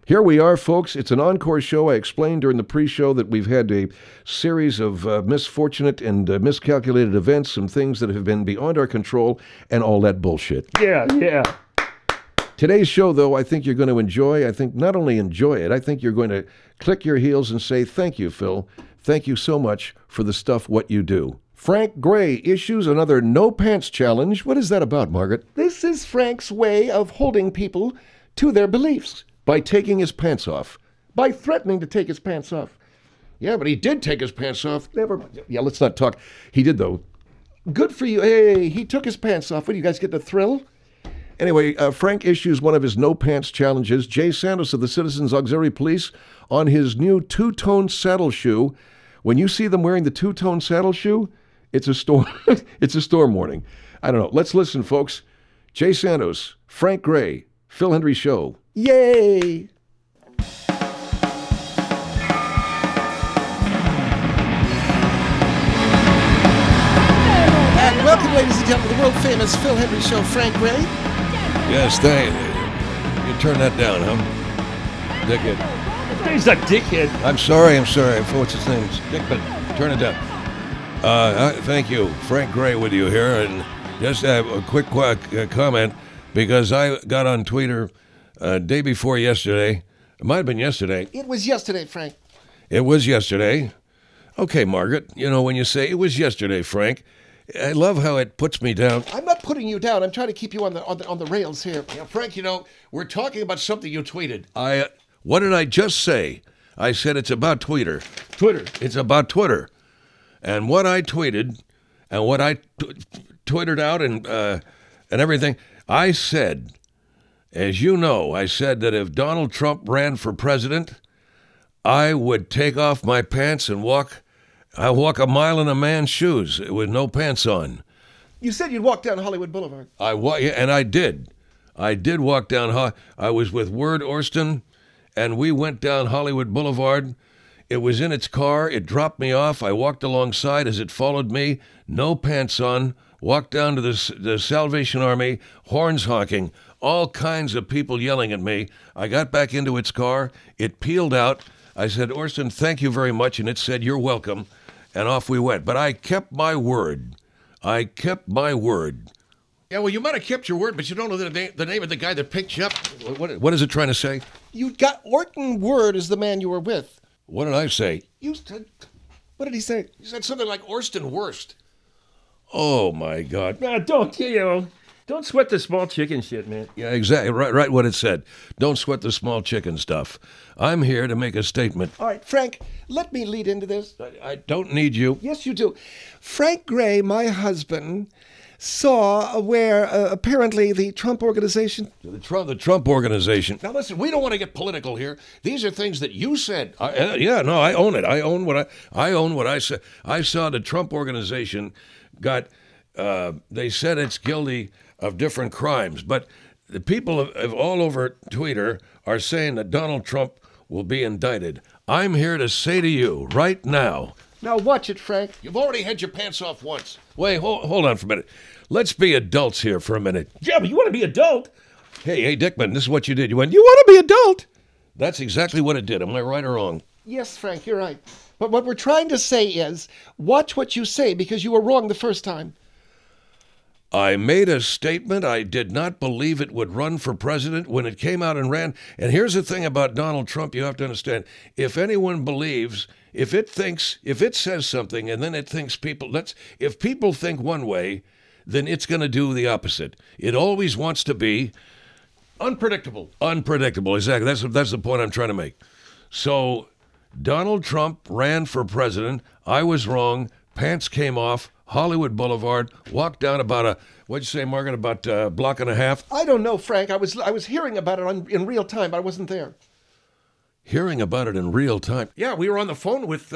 Here we are, folks. It's an encore show. I explained during the pre-show that we've had a series of misfortunate and miscalculated events, some things that have been beyond our control, and all that bullshit. Yeah. Today's show, though, I think you're going to enjoy. I think not only enjoy it, I think you're going to click your heels and say, thank you, Phil. Thank you so much for the stuff, what you do. Frank Gray issues another no pants challenge. What is that about, Margaret? This is Frank's way of holding people to their beliefs. By taking his pants off. By threatening to take his pants off. Yeah, but he did take his pants off. Yeah, let's not talk. He did, though. Good for you. Hey, he took his pants off. What, do you guys get the thrill? Anyway, Frank issues one of his no pants challenges. Jay Santos of the Citizens Auxiliary Police on his new two-tone saddle shoe. When you see them wearing the two-tone saddle shoe, it's a storm. It's a storm warning. I don't know. Let's listen, folks. Jay Santos, Frank Gray, Phil Hendrie Show. Yay! And welcome, ladies and gentlemen, to the world-famous Phil Hendrie Show, Frank Gray. Yes, thank you. You turn that down, huh? Dickhead. He's a dickhead. I'm sorry. What's his name? Dickman. Turn it down. Thank you. Frank Gray with you here. And just a quick comment, because I got on Twitter day before yesterday. It might have been yesterday. It was yesterday, Frank. It was yesterday. Okay, Margaret, you know, when you say it was yesterday, Frank, I love how it puts me down. I'm not putting you down. I'm trying to keep you on the rails here. Yeah, Frank, you know, we're talking about something you tweeted. What did I just say? I said it's about Twitter. It's about Twitter. And what I tweeted and what I tweeted out and everything, I said, as you know, I said that if Donald Trump ran for president, I would take off my pants and walk a mile in a man's shoes with no pants on. You said you'd walk down Hollywood Boulevard. And I did. I did walk down. I was with Ward Orston, and we went down Hollywood Boulevard. It was in its car. It dropped me off. I walked alongside as it followed me, no pants on, walked down to the Salvation Army, horns honking, all kinds of people yelling at me. I got back into its car. It peeled out. I said, Orston, thank you very much. And it said, you're welcome. And off we went. But I kept my word. Yeah, well, you might have kept your word, but you don't know the name of the guy that picked you up. What is it trying to say? You got Orton Word as the man you were with. What did I say? What did he say? He said something like Orston Worst. Oh, my God. Nah, don't sweat the small chicken shit, man. Yeah, exactly. Right what it said. Don't sweat the small chicken stuff. I'm here to make a statement. All right, Frank, let me lead into this. I don't need you. Yes, you do. Frank Gray, my husband, saw where apparently the Trump Organization... The Trump Organization. Now, listen, we don't want to get political here. These are things that you said. I own it. I own what I said. I saw the Trump Organization got... they said it's guilty of different crimes, but the people of all over Twitter are saying that Donald Trump will be indicted. I'm here to say to you right now. Now watch it, Frank. You've already had your pants off once. Wait, hold on for a minute. Let's be adults here for a minute. Yeah, but you want to be adult? Hey, Dickman, this is what you did. You went, you want to be adult? That's exactly what it did. Am I right or wrong? Yes, Frank, you're right. But what we're trying to say is, watch what you say, because you were wrong the first time. I made a statement. I did not believe it would run for president when it came out and ran. And here's the thing about Donald Trump you have to understand. If anyone believes, if it says something and then it thinks if people think one way, then it's going to do the opposite. It always wants to be unpredictable. Unpredictable, exactly. That's the point I'm trying to make. So Donald Trump ran for president. I was wrong. Pants came off. Hollywood Boulevard, walked down about what'd you say, Margaret, about a block and a half? I don't know, Frank. I was hearing about it in real time, but I wasn't there. Hearing about it in real time? Yeah, we were on the phone with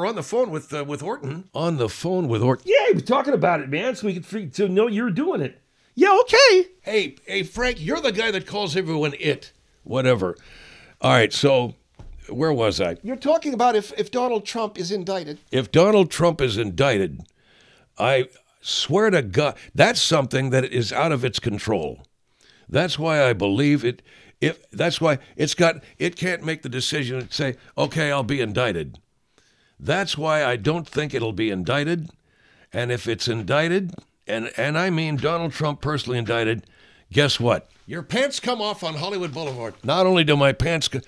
Orton. On the phone with Orton? Yeah, he was talking about it, man, so we could know you're doing it. Yeah, okay. Hey, Frank, you're the guy that calls everyone it. Whatever. All right, so where was I? You're talking about if Donald Trump is indicted. If Donald Trump is indicted, I swear to God, that's something that is out of its control. That's why I believe If that's why it can't make the decision and say, okay, I'll be indicted. That's why I don't think it'll be indicted. And if it's indicted, and I mean Donald Trump personally indicted, guess what? Your pants come off on Hollywood Boulevard. Not only do my pants come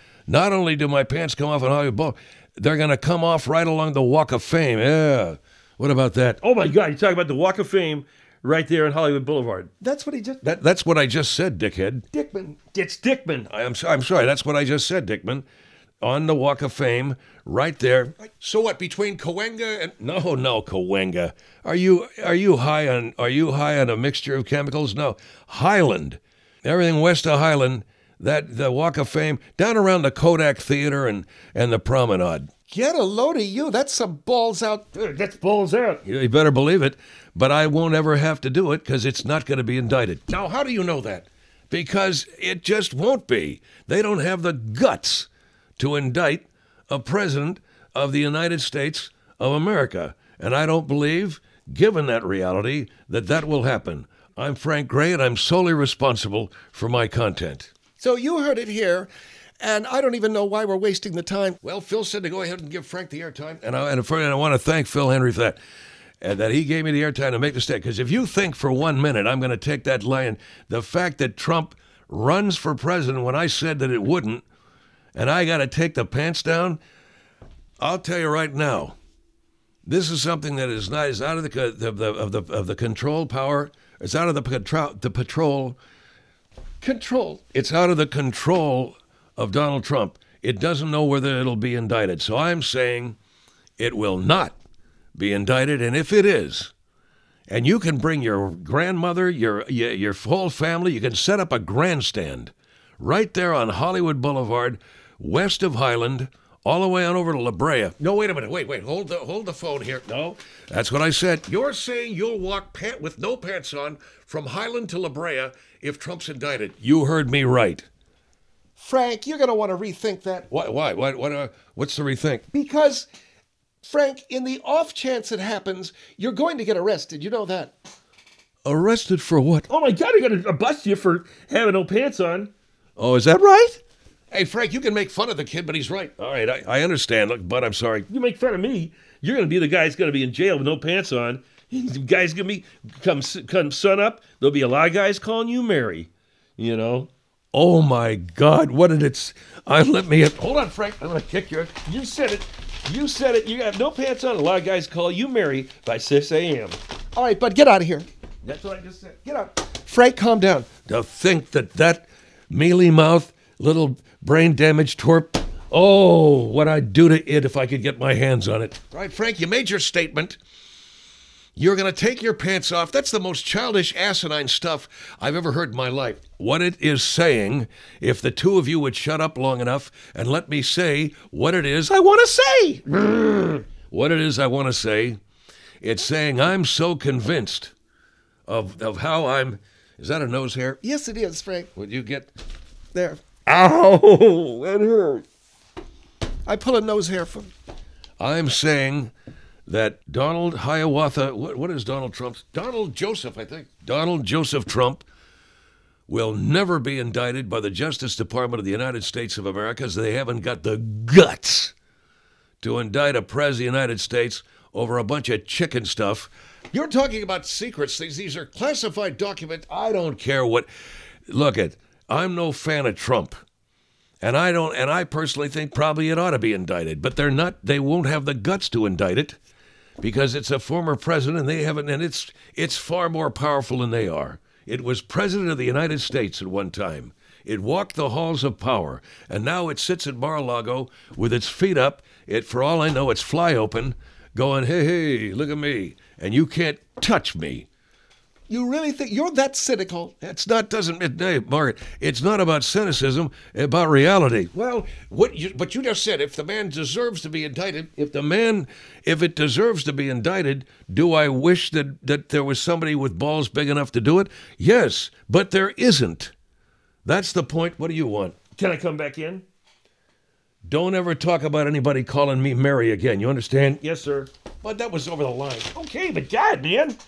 off on Hollywood Boulevard, they're going to come off right along the Walk of Fame. Yeah. What about that? Oh my God, you're talking about the Walk of Fame right there on Hollywood Boulevard. That's what he just... That's what I just said, dickhead. Dickman. It's Dickman. I'm sorry. That's what I just said, Dickman. On the Walk of Fame, right there. So what? Between Cahuenga and no, Cahuenga. Are you high on a mixture of chemicals? No, Highland. Everything west of Highland. The Walk of Fame down around the Kodak Theater and the Promenade. Get a load of you. That's some balls out. That's balls out. You better believe it. But I won't ever have to do it because it's not going to be indicted. Now, how do you know that? Because it just won't be. They don't have the guts to indict a president of the United States of America. And I don't believe, given that reality, that will happen. I'm Frank Gray, and I'm solely responsible for my content. So you heard it here, and I don't even know why we're wasting the time. Well, Phil said to go ahead and give Frank the airtime. And I want to thank Phil Henry for that. And that he gave me the airtime to make the statement. Because if you think for 1 minute I'm going to take that line, the fact that Trump runs for president when I said that it wouldn't, and I got to take the pants down, I'll tell you right now, this is something that is out of the control power. It's out of the patrol control. It's out of the control of Donald Trump. It doesn't know whether it'll be indicted. So I'm saying it will not be indicted, and if it is, and you can bring your grandmother, your whole family, you can set up a grandstand right there on Hollywood Boulevard, west of Highland, all the way on over to La Brea. No, wait a minute. Wait. Hold the phone here. No, that's what I said. You're saying you'll walk with no pants on from Highland to La Brea if Trump's indicted. You heard me right. Frank, you're going to want to rethink that. Why? What's the rethink? Because, Frank, in the off chance it happens, you're going to get arrested. You know that. Arrested for what? Oh my God, they're going to bust you for having no pants on. Oh, is that right? Hey, Frank, you can make fun of the kid, but he's right. All right, I understand. Look, but I'm sorry. You make fun of me, you're going to be the guy that's going to be in jail with no pants on. The guy's going to be, come sun up, there'll be a lot of guys calling you Mary, you know. Oh, my God, what did it... Hold on, Frank. I'm going to kick your... You said it. You have no pants on. A lot of guys call you Mary by 6 a.m. All right, but get out of here. That's what I just said. Get out. Frank, calm down. To think that mealy mouth, little brain damaged twerp, oh, what I'd do to it if I could get my hands on it. All right, Frank, you made your statement. You're going to take your pants off. That's the most childish, asinine stuff I've ever heard in my life. What it is saying, if the two of you would shut up long enough and let me say what it is I want to say. What it is I want to say, it's saying I'm so convinced of how I'm... Is that a nose hair? Yes, it is, Frank. Would you get... There. Ow, that hurt. I pull a nose hair from... I'm saying that Donald Hiawatha, what is Donald Trump's? Donald Joseph, I think. Donald Joseph Trump will never be indicted by the Justice Department of the United States of America because they haven't got the guts to indict a president of the United States over a bunch of chicken stuff. You're talking about secrets. These are classified documents. I don't care what. Look I'm no fan of Trump. And I personally think probably it ought to be indicted, but they won't have the guts to indict it because it's a former president and they haven't, and it's far more powerful than they are. It was president of the United States at one time. It walked the halls of power, and now it sits at Mar-a-Lago with its feet up. For all I know, it's fly open, going, hey, look at me, and you can't touch me. You really think you're that cynical? Hey, Margaret, it's not about cynicism, about reality. Well, but you just said if the man deserves to be indicted, if it deserves to be indicted, do I wish that there was somebody with balls big enough to do it? Yes, but there isn't. That's the point. What do you want? Can I come back in? Don't ever talk about anybody calling me Mary again. You understand? Yes, sir. But that was over the line. Okay, but God, man.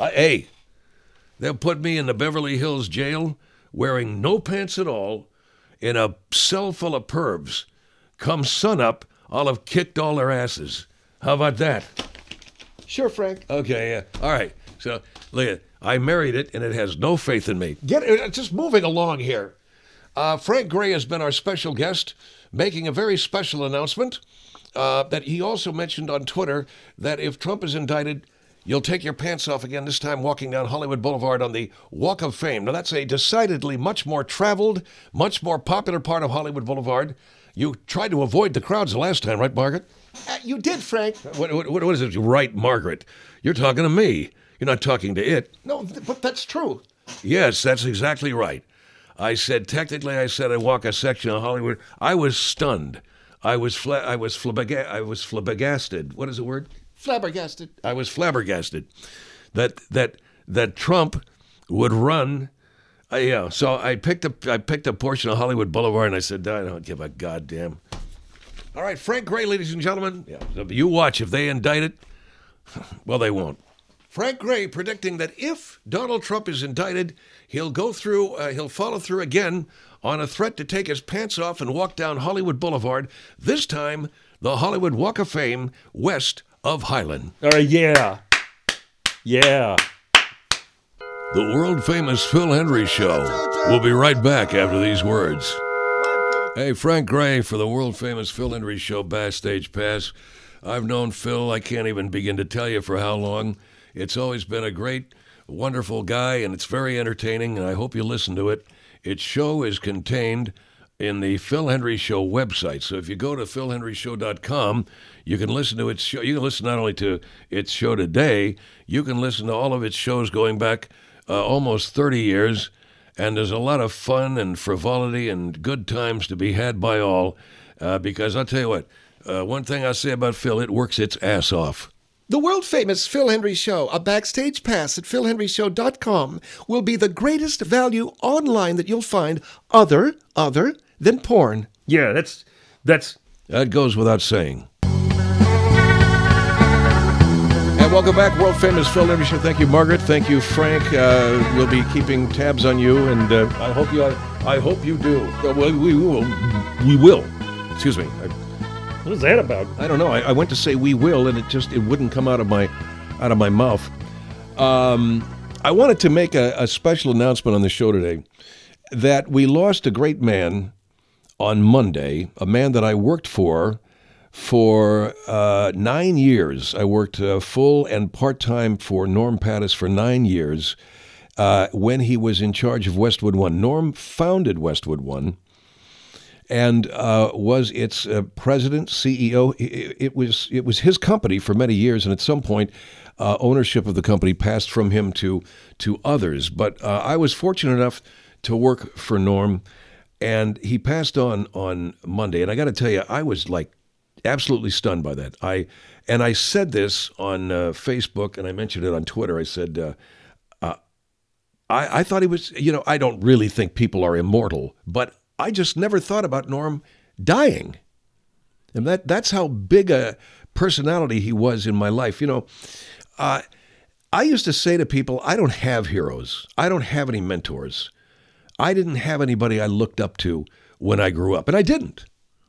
Hey. They'll put me in the Beverly Hills jail wearing no pants at all, in a cell full of pervs. Come sunup, I'll have kicked all their asses. How about that? Sure, Frank. Okay, yeah. All right. So, look, I married it, and it has no faith in me. Just moving along here. Frank Gray has been our special guest, making a very special announcement that he also mentioned on Twitter that if Trump is indicted, you'll take your pants off again, this time walking down Hollywood Boulevard on the Walk of Fame. Now, that's a decidedly much more traveled, much more popular part of Hollywood Boulevard. You tried to avoid the crowds the last time, right, Margaret? You did, Frank. What is it? Right, Margaret. You're talking to me. You're not talking to it. No, but that's true. Yes, that's exactly right. I said I walk a section of Hollywood. I was stunned. I was flabbergasted. What is the word? Flabbergasted. I was flabbergasted that Trump would run. Yeah, so I picked a portion of Hollywood Boulevard, and I said, I don't give a goddamn. All right, Frank Gray, ladies and gentlemen. Yeah, so you watch. If they indict it, well, they won't. Frank Gray predicting that if Donald Trump is indicted, he'll follow through again on a threat to take his pants off and walk down Hollywood Boulevard, this time the Hollywood Walk of Fame west of Highland. All right, yeah. Yeah. The world-famous Phil Hendrie Show. We'll be right back after these words. Hey, Frank Gray for the world-famous Phil Hendrie Show Backstage Pass. I've known Phil, I can't even begin to tell you for how long. It's always been a great, wonderful guy, and it's very entertaining, and I hope you listen to it. Its show is contained in the Phil Hendrie Show website. So if you go to philhendrieshow.com, you can listen to its show. You can listen not only to its show today, you can listen to all of its shows going back almost 30 years, and there's a lot of fun and frivolity and good times to be had by all, because I'll tell you what, one thing I say about Phil, it works its ass off. The world-famous Phil Hendrie Show, a backstage pass at philhendrieshow.com, will be the greatest value online that you'll find other than porn. Yeah, That goes without saying. And welcome back, world-famous Phil Hendrie Show. Thank you, Margaret. Thank you, Frank. We'll be keeping tabs on you, and I hope you do. We will. Excuse me. what is that about? I don't know. I went to say we will, and it wouldn't come out of my mouth. I wanted to make a special announcement on the show today that we lost a great man on Monday, a man that I worked for 9 years. I worked full and part-time for Norm Pattis for 9 years when he was in charge of Westwood One. Norm founded Westwood One and was its president, CEO. It was his company for many years, and at some point, ownership of the company passed from him to others. But I was fortunate enough to work for Norm, and he passed on Monday. And I got to tell you, I was like absolutely stunned by that. I said this on Facebook, and I mentioned it on Twitter. I said, I thought he was, I don't really think people are immortal, but I just never thought about Norm dying. And that's how big a personality he was in my life. I used to say to people, I don't have heroes. I don't have any mentors. I didn't have anybody I looked up to when I grew up, and I didn't.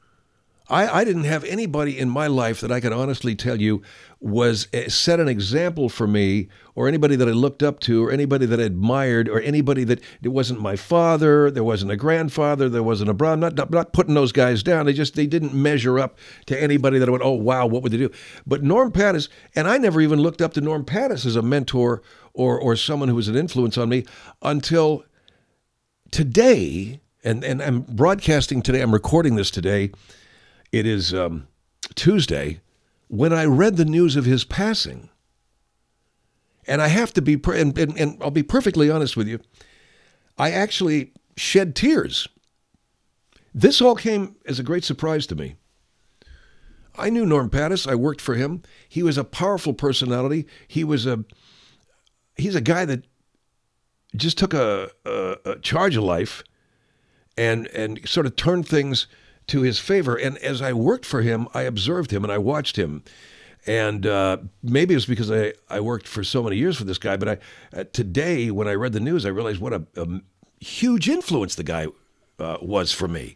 I didn't have anybody in my life that I could honestly tell you set an example for me, or anybody that I looked up to, or anybody that I admired, or anybody that it wasn't my father, there wasn't a grandfather, there wasn't a brother. I'm not putting those guys down. They didn't measure up to anybody that I went, oh, wow, what would they do? But Norm Pattis, and I never even looked up to Norm Pattis as a mentor or someone who was an influence on me until today, and I'm broadcasting today, I'm recording this today. It is Tuesday, when I read the news of his passing. And I have to be, and I'll be perfectly honest with you, I actually shed tears. This all came as a great surprise to me. I knew Norm Pattis. I worked for him. He was a powerful personality. He's a guy that just took a charge of life and sort of turned things to his favor. And as I worked for him, I observed him and I watched him. And maybe it was because I worked for so many years for this guy, but today when I read the news, I realized what a huge influence the guy was for me.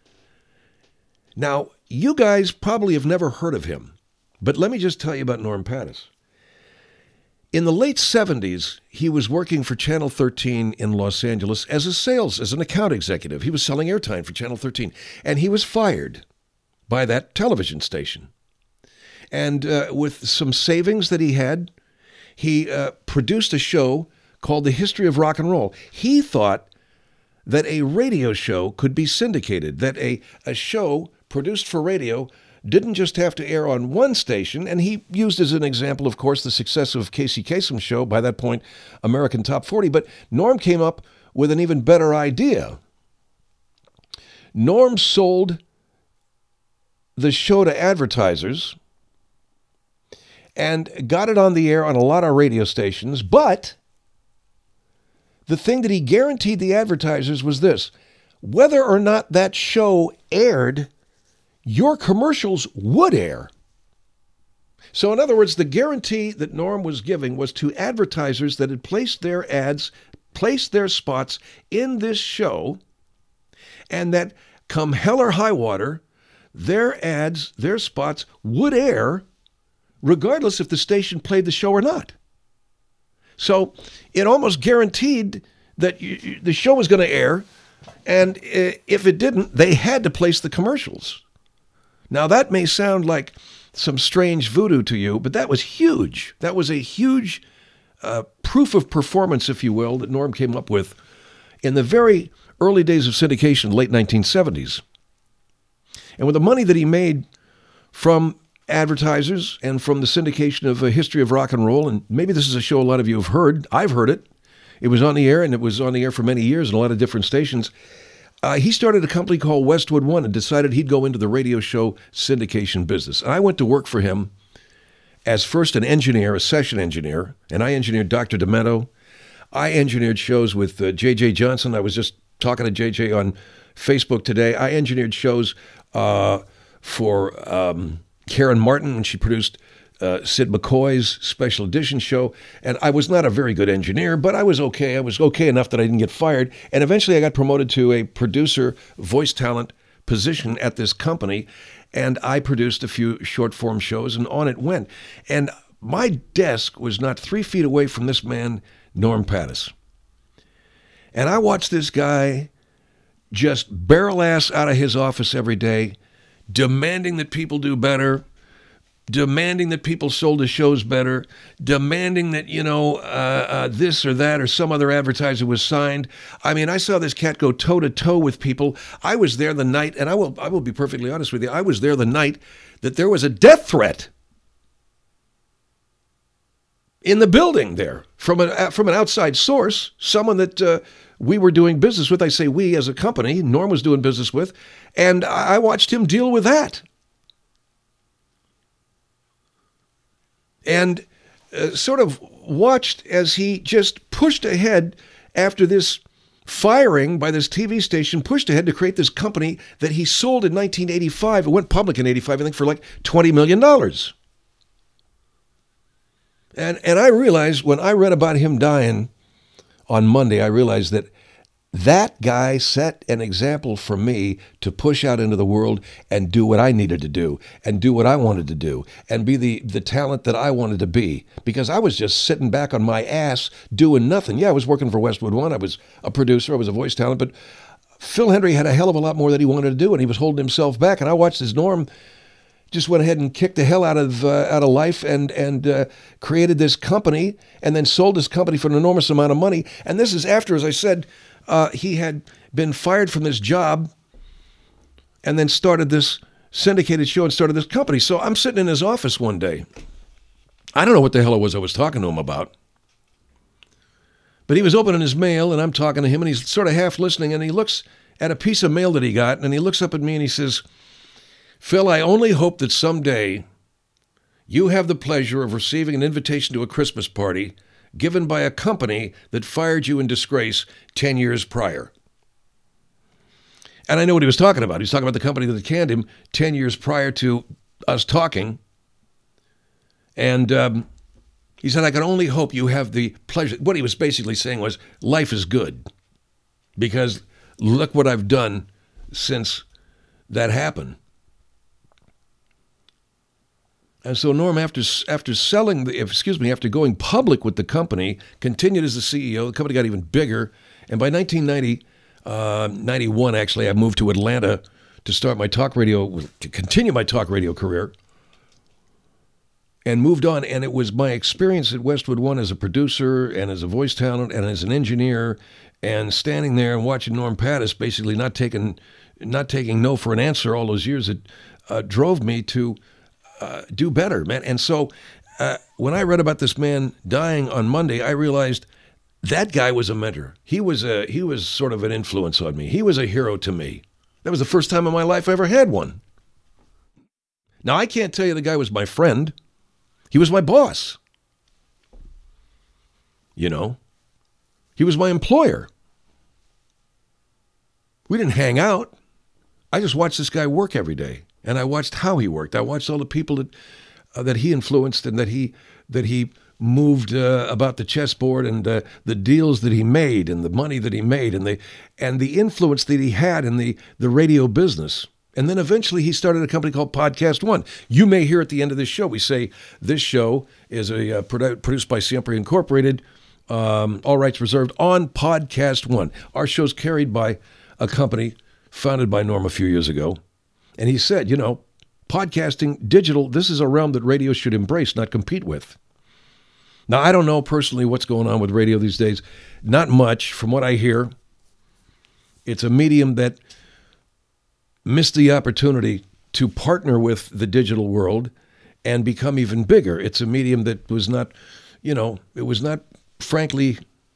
Now, you guys probably have never heard of him, but let me just tell you about Norm Pattis. In the late 70s, he was working for Channel 13 in Los Angeles as an account executive. He was selling airtime for Channel 13, and he was fired by that television station. And with some savings that he had, he produced a show called The History of Rock and Roll. He thought that a radio show could be syndicated, that a show produced for radio didn't just have to air on one station, and he used as an example, of course, the success of Casey Kasem's show, by that point, American Top 40, but Norm came up with an even better idea. Norm sold the show to advertisers and got it on the air on a lot of radio stations, but the thing that he guaranteed the advertisers was this: whether or not that show aired, your commercials would air. So in other words, the guarantee that Norm was giving was to advertisers that had placed their ads, placed their spots in this show, and that come hell or high water, their ads, their spots would air regardless if the station played the show or not. So it almost guaranteed that the show was going to air, and if it didn't, they had to place the commercials. Now, that may sound like some strange voodoo to you, but that was huge. That was a huge proof of performance, if you will, that Norm came up with in the very early days of syndication, late 1970s. And with the money that he made from advertisers and from the syndication of A History of Rock and Roll, and maybe this is a show a lot of you have heard. I've heard it. It was on the air, and it was on the air for many years in a lot of different stations. He started a company called Westwood One and decided he'd go into the radio show syndication business. And I went to work for him as first an engineer, a session engineer, and I engineered Dr. Demento. I engineered shows with J.J. Johnson. I was just talking to J.J. on Facebook today. I engineered shows for Karen Martin when she produced Sid McCoy's special edition show. And I was not a very good engineer, but I was okay. I was okay enough that I didn't get fired. And eventually I got promoted to a producer voice talent position at this company. And I produced a few short form shows, and on it went. And my desk was not 3 feet away from this man, Norm Pattis. And I watched this guy just barrel ass out of his office every day, demanding that people do better, demanding that people sold his shows better, demanding that, this or that or some other advertiser was signed. I mean, I saw this cat go toe-to-toe with people. I was there the night, and I will be perfectly honest with you, I was there the night that there was a death threat in the building there from an outside source, someone that we were doing business with. I say we as a company, Norm was doing business with, and I watched him deal with that. And sort of watched as he just pushed ahead after this firing by this TV station, pushed ahead to create this company that he sold in 1985. It went public in 85, I think, for like $20 million. And I realized when I read about him dying on Monday, I realized that guy set an example for me to push out into the world and do what I needed to do and do what I wanted to do and be the talent that I wanted to be, because I was just sitting back on my ass doing nothing. Yeah, I was working for Westwood One. I was a producer. I was a voice talent. But Phil Hendrie had a hell of a lot more that he wanted to do, and he was holding himself back. And I watched as Norm just went ahead and kicked the hell out of life and created this company and then sold this company for an enormous amount of money. And this is after, as I said, he had been fired from this job and then started this syndicated show and started this company. So I'm sitting in his office one day. I don't know what the hell it was I was talking to him about. But he was opening his mail, and I'm talking to him, and he's sort of half listening, and he looks at a piece of mail that he got, and he looks up at me and he says, "Phil, I only hope that someday you have the pleasure of receiving an invitation to a Christmas party given by a company that fired you in disgrace 10 years prior." And I know what he was talking about. He was talking about the company that canned him 10 years prior to us talking. And he said, "I can only hope you have the pleasure." What he was basically saying was, life is good. Because look what I've done since that happened. And so Norm, after going public with the company, continued as the CEO. The company got even bigger. And by 1991, actually, I moved to Atlanta to continue my talk radio career, and moved on. And it was my experience at Westwood One as a producer and as a voice talent and as an engineer, and standing there and watching Norm Pattis basically not taking no for an answer all those years that drove me to do better, man. And so when I read about this man dying on Monday, I realized that guy was a mentor. He was sort of an influence on me. He was a hero to me. That was the first time in my life I ever had one. Now, I can't tell you the guy was my friend. He was my boss. You know, he was my employer. We didn't hang out. I just watched this guy work every day. And I watched how he worked. I watched all the people that he influenced and that he moved about the chessboard, and the deals that he made and the money that he made and the influence that he had in the radio business. And then eventually he started a company called Podcast One. You may hear at the end of this show, we say this show is produced by Siempre Incorporated, all rights reserved, on Podcast One. Our show's carried by a company founded by Norm a few years ago. And he said, podcasting, digital, this is a realm that radio should embrace, not compete with. Now, I don't know personally what's going on with radio these days. Not much. From what I hear, it's a medium that missed the opportunity to partner with the digital world and become even bigger. It's a medium that was not, it was not, frankly,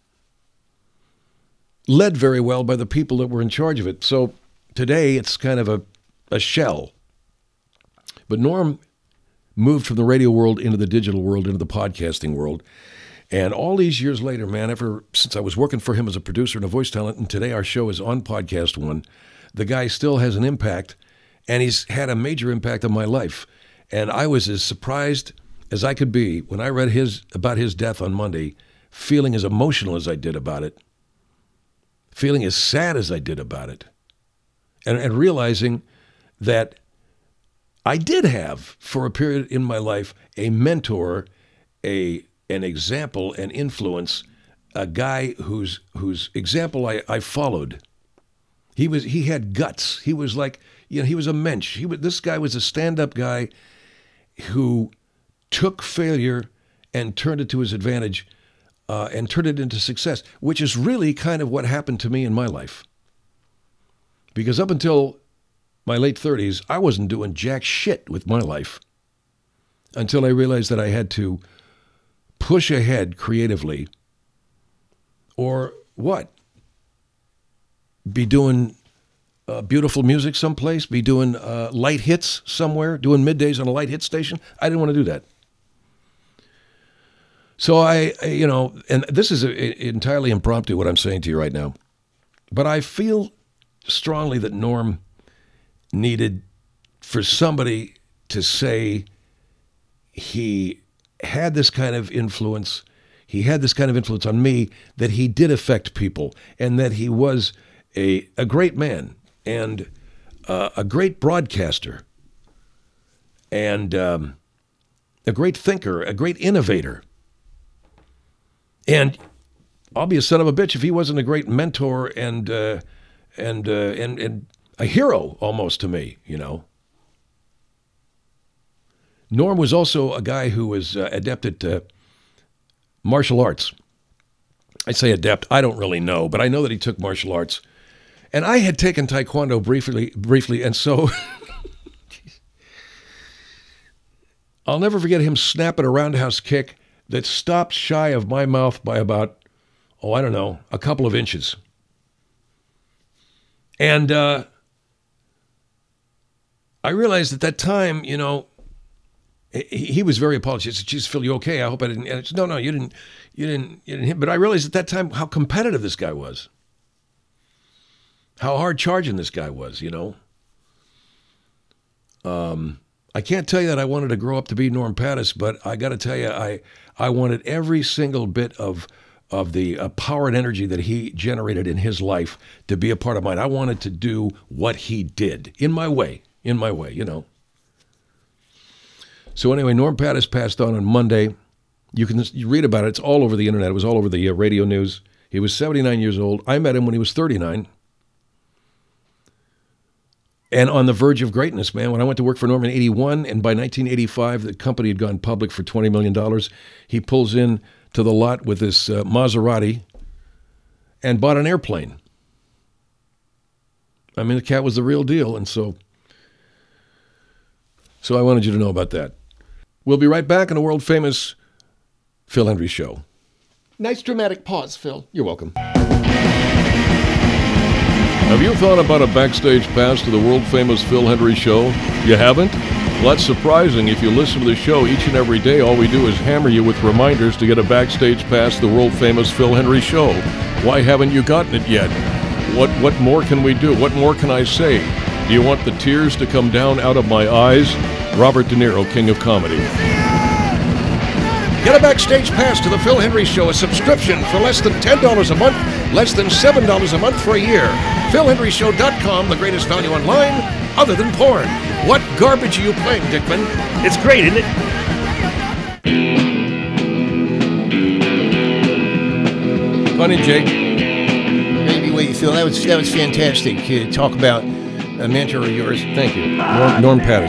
led very well by the people that were in charge of it. So today it's kind of a shell. But Norm moved from the radio world into the digital world, into the podcasting world. And all these years later, man, ever since I was working for him as a producer and a voice talent, and today our show is on Podcast One, the guy still has an impact, and he's had a major impact on my life. And I was as surprised as I could be when I read about his death on Monday, feeling as emotional as I did about it, feeling as sad as I did about it, and realizing that I did have, for a period in my life, a mentor, an example, an influence, a guy whose example I followed. He had guts. He was like, he was a mensch. This guy was a stand-up guy who took failure and turned it to his advantage, and turned it into success, which is really kind of what happened to me in my life. Because up until my late 30s, I wasn't doing jack shit with my life until I realized that I had to push ahead creatively, or what? Be doing beautiful music someplace, be doing light hits somewhere, doing middays on a light hit station. I didn't want to do that. So and this is entirely impromptu what I'm saying to you right now, but I feel strongly that Norm needed for somebody to say he had this kind of influence, on me, that he did affect people, and that he was a great man, and a great broadcaster, and a great thinker, a great innovator. And I'll be a son of a bitch if he wasn't a great mentor and a hero almost to me, Norm was also a guy who was adept at martial arts. I say adept, I don't really know, but I know that he took martial arts. And I had taken Taekwondo briefly, and so I'll never forget him snapping a roundhouse kick that stopped shy of my mouth by about, a couple of inches. And I realized at that time, he was very apologetic. He said, "Geez, Phil, you okay? I hope I didn't." And I said, "No, you didn't hit." But I realized at that time how competitive this guy was, how hard charging this guy was. I can't tell you that I wanted to grow up to be Norm Pattis, but I got to tell you, I wanted every single bit of of the power and energy that he generated in his life to be a part of mine. I wanted to do what he did in my way, So anyway, Norm Pattis passed on Monday. You read about it. It's all over the internet. It was all over the radio news. He was 79 years old. I met him when he was 39. And on the verge of greatness, man. When I went to work for Norm in 81, and by 1985, the company had gone public for $20 million. He pulls in to the lot with this Maserati and bought an airplane. I mean, the cat was the real deal. And so I wanted you to know about that. We'll be right back on the world-famous Phil Hendrie Show. Nice dramatic pause, Phil. You're welcome. Have you thought about a backstage pass to the world-famous Phil Hendrie Show? You haven't? Well, that's surprising. If you listen to the show each and every day, all we do is hammer you with reminders to get a backstage pass to the world-famous Phil Hendrie Show. Why haven't you gotten it yet? What more can we do? What more can I say? Do you want the tears to come down out of my eyes? Robert De Niro, King of Comedy. Get a backstage pass to the Phil Hendrie Show, a subscription for less than $10 a month, less than $7 a month for a year. PhilHendrieShow.com, the greatest value online, other than porn. What garbage are you playing, Dickman? It's great, isn't it? Funny, Jake. Maybe what you feel. That was fantastic. Talk about a mentor of yours. Thank you. Norm Pattis.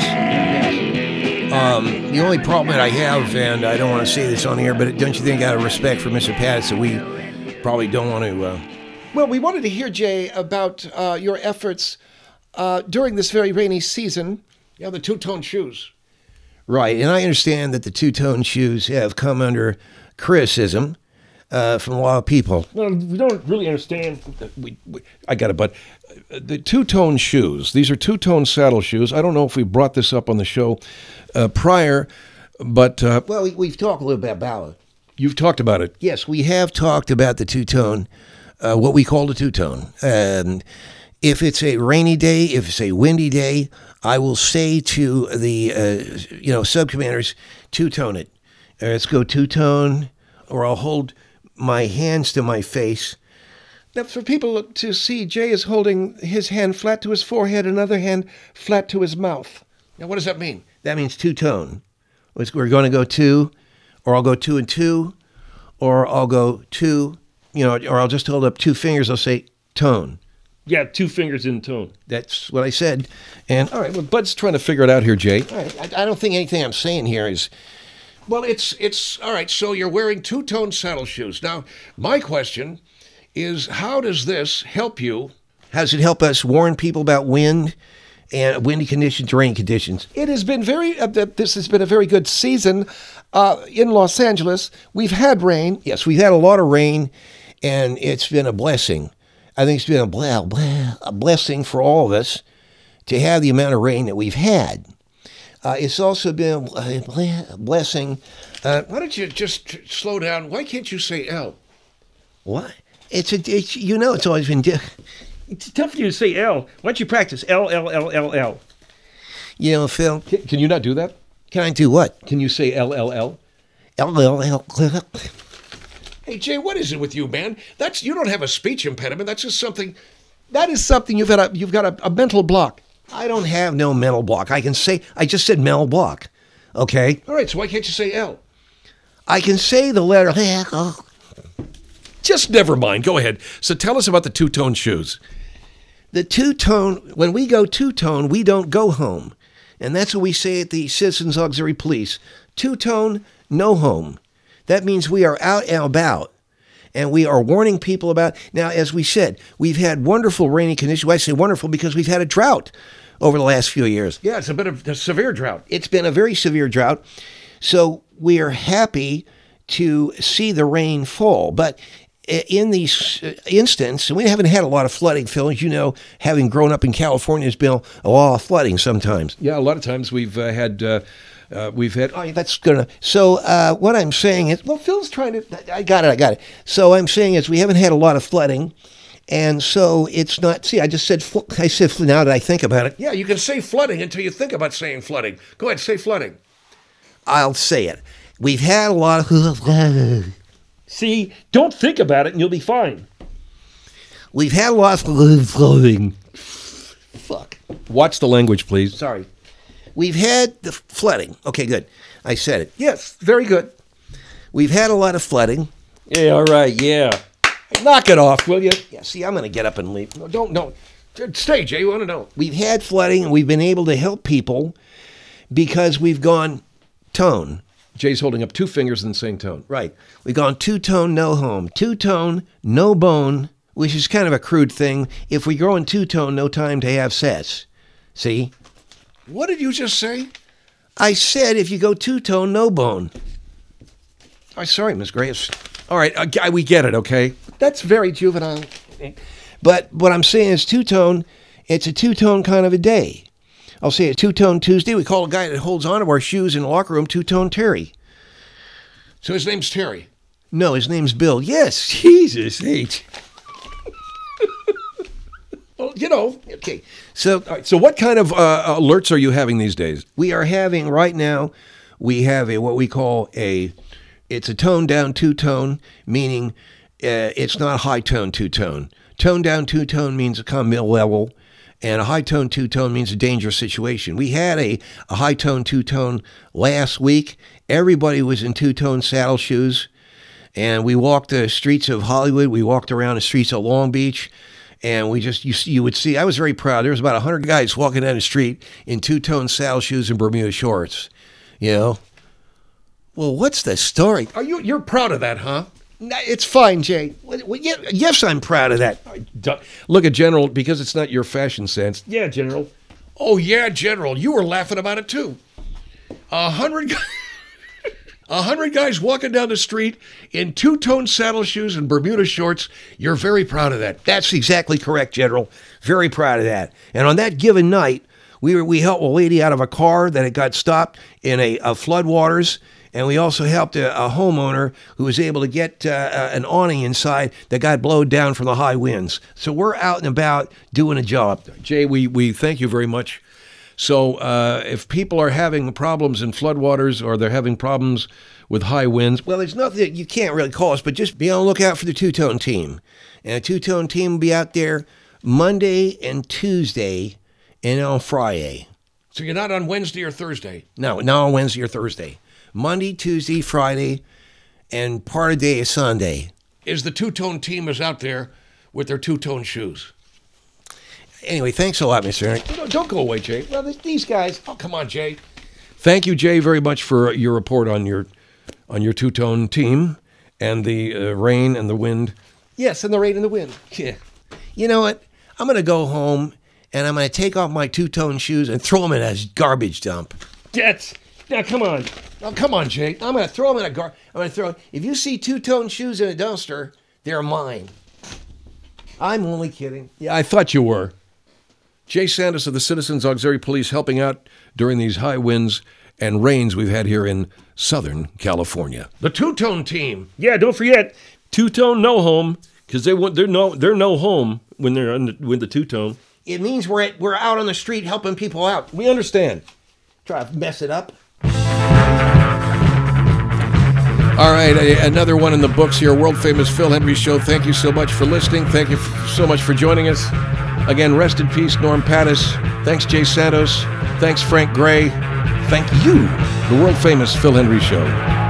The only problem that I have, and I don't want to say this on the air, but don't you think out of respect for Mr. Pattis that we probably don't want to... Well, we wanted to hear, Jay, about your efforts during this very rainy season. Yeah, the two-tone shoes. Right, and I understand that the two-tone shoes have come under criticism from a lot of people. Well, we don't really understand. I got it, but the two-tone shoes, these are two-tone saddle shoes. I don't know if we brought this up on the show prior, but... well, we've talked a little bit about it. You've talked about it. Yes, we have talked about the two-tone, what we call the two-tone. If it's a rainy day, if it's a windy day, I will say to the sub-commanders, two-tone it. Let's go two-tone, or I'll hold my hands to my face. Now, for people to see, Jay is holding his hand flat to his forehead, another hand flat to his mouth. Now, what does that mean? That means two-tone. We're going to go two, or I'll go 2 and 2, or I'll go 2, or I'll just hold up 2 fingers. I'll say tone. Yeah, 2 fingers in tone. That's what I said. And all right, well, Bud's trying to figure it out here, Jay. All right, I don't think anything I'm saying here is... Well, it's all right, so you're wearing two-tone saddle shoes. Now, my question is, how does this help you? How does it help us warn people about wind and windy conditions, rain conditions? It has been this has been a very good season in Los Angeles. We've had rain. Yes, we've had a lot of rain, and it's been a blessing. I think it's been a blessing for all of us to have the amount of rain that we've had. It's also been a blessing. Why don't you just slow down? Why can't you say L? What? It's always been... It's tough for you to say L. Why don't you practice L, L, L, L, L? Phil... Can you not do that? Can I do what? Can you say L, L, L? L, L, L. Hey, Jay, what is it with you, man? You don't have a speech impediment. That's just something... That is something you've got a mental block. I don't have no mental block. I just said mental block. Okay? All right, so why can't you say L? I can say the letter L. Just never mind. Go ahead. So tell us about the two-tone shoes. The two-tone, when we go two-tone, we don't go home. And that's what we say at the Citizens Auxiliary Police. Two-tone, no home. That means we are out and about. And we are warning people about... Now, as we said, we've had wonderful rainy conditions. Well, I say wonderful because we've had a drought over the last few years. Yeah, it's a severe drought. It's been a very severe drought. So we are happy to see the rain fall. But in these instances, we haven't had a lot of flooding, Phil. As you know, having grown up in California, there's been a lot of flooding sometimes. Yeah, a lot of times we've had... Oh, that's gonna. So what I'm saying is, well, Phil's trying to. I got it. So I'm saying is, we haven't had a lot of flooding, and so it's not. See, I said now that I think about it. Yeah, you can say flooding until you think about saying flooding. Go ahead, say flooding. I'll say it. We've had a lot of. See, don't think about it and you'll be fine. We've had lots of flooding. Fuck. Watch the language, please. Sorry. We've had the flooding. Okay, good. I said it. Yes, very good. We've had a lot of flooding. Yeah, all right, yeah. Knock it off, will you? Yeah, see, I'm going to get up and leave. No, Don't. Stay, Jay. You want to know? We've had flooding, and we've been able to help people because we've gone tone. Jay's holding up two fingers in the same tone. Right. We've gone two-tone, no home. Two-tone, no bone, which is kind of a crude thing. If we go in two-tone, no time to have sex. See? What did you just say? I said if you go two-tone, no bone. I'm sorry, Miss Grace. All right, we get it, okay? That's very juvenile. But what I'm saying is two-tone, it's a two-tone kind of a day. I'll say a two-tone Tuesday. We call a guy that holds on to our shoes in the locker room Two-Tone Terry. So his name's Terry. No, his name's Bill. Yes, Jesus H. Well, you know. Okay, so All right, so what kind of alerts are you having these days? we are having right now, we have what we call it's a tone down two-tone, meaning it's not high tone two-tone. Tone down two-tone means a calm middle level, and a high tone two-tone means a dangerous situation. We had a high tone two-tone last week. Everybody was in two-tone saddle shoes, and we walked the streets of Hollywood. We walked around the streets of Long Beach, and we just you would see. I was very proud. There was about 100 guys walking down the street in two-tone saddle shoes and Bermuda shorts. You know. Well, what's the story? You're proud of that, huh? It's fine, Jay. Well, yes, I'm proud of that. Look at General, because it's not your fashion sense. Yeah, General. Oh, yeah, General, you were laughing about it, too. 100 guys walking down the street in two-tone saddle shoes and Bermuda shorts. You're very proud of that. That's exactly correct, General. Very proud of that. And on that given night, we helped a lady out of a car that had got stopped in a floodwaters. And we also helped a homeowner who was able to get an awning inside that got blown down from the high winds. So we're out and about doing a job. Jay, we thank you very much. So if people are having problems in floodwaters or they're having problems with high winds, Well, there's nothing that you can't really call us, but just be on the lookout for the two-tone team. And the two-tone team will be out there Monday and Tuesday and on Friday. so you're not on Wednesday or Thursday. No, not on Wednesday or Thursday. Monday, Tuesday, Friday, and part of the day is Sunday. Is the two-tone team is out there with their two-tone shoes? Anyway, thanks a lot, Mr. Eric. No, don't go away, Jay. Well, these guys. Oh, come on, Jay. Thank you, Jay, very much for your report on your two-tone team and the rain and the wind. Yes, and the rain and the wind. Yeah. You know what? I'm going to go home, and I'm going to take off my two-tone shoes and throw them in a garbage dump. Now, come on. Oh, come on, Jay. I'm going to throw them in I'm going to throw. If you see two-tone shoes in a dumpster, they're mine. I'm only kidding. Yeah, I thought you were. Jay Santos of the Citizens Auxiliary Police helping out during these high winds and rains we've had here in Southern California. The two-tone team. Yeah, don't forget, two-tone, no home, because they're no home when they're with the two-tone. It means we're out on the street helping people out. We understand. Try to mess it up. All right, another one in the books here, World Famous Phil Hendrie Show. Thank you so much for listening. Thank you so much for joining us. Again, rest in peace, Norm Pattis. Thanks, Jay Santos. Thanks, Frank Gray. Thank you, the World Famous Phil Hendrie Show.